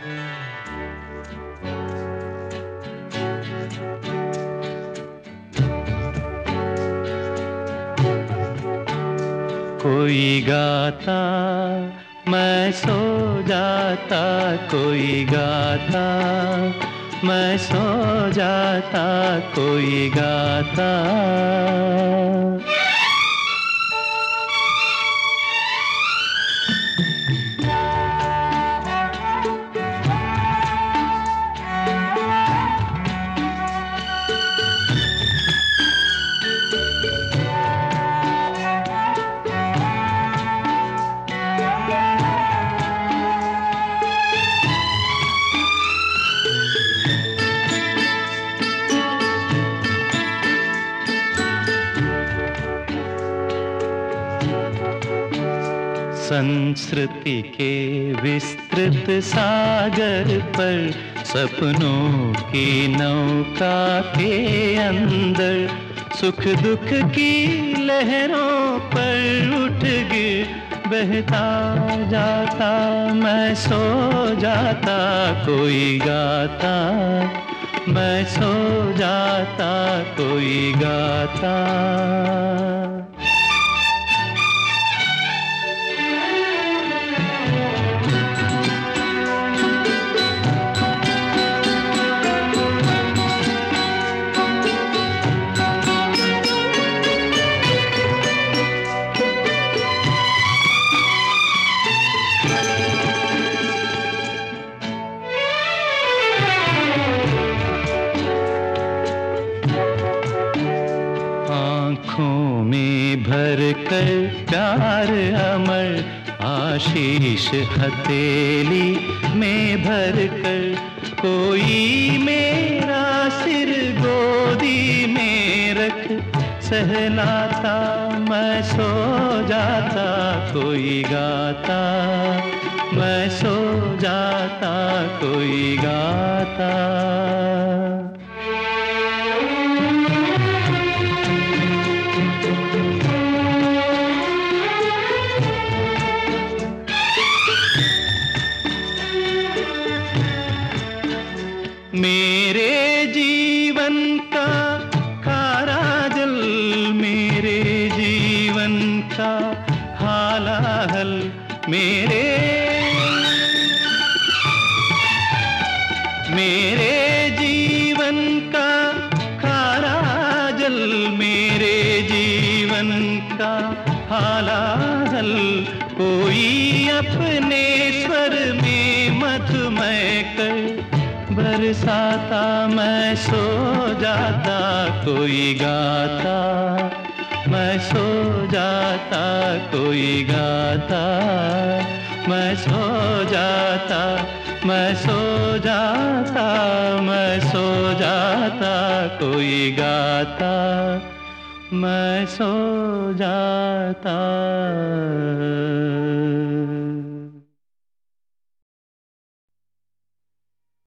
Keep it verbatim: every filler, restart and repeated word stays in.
कोई गाता मैं सो जाता, कोई गाता मैं सो जाता, कोई गाता। संस्कृति के विस्तृत सागर पर, सपनों की नौका के अंदर, सुख दुख की लहरों पर उठ गिर बहता जाता, मैं सो जाता, कोई गाता मैं सो जाता, कोई गाता। आँखों में भर कर प्यार अमर, आशीष हथेली में भर कर, कोई मेरा सिर गोदी में रख सहलाता, मैं सो जाता, कोई गाता मैं सो जाता, कोई गाता। मेरे जीवन का खारा जल, मेरे जीवन का हालाहल, मेरे मेरे जीवन का खारा जल, मेरे जीवन का हालाहल, कोई अपने स्वर में मधुमय कर बरसाता, मैं सो जाता, कोई गाता मैं सो जाता, कोई गाता मैं सो जाता, मैं सो जाता, मैं सो जाता, कोई गाता मैं सो जाता।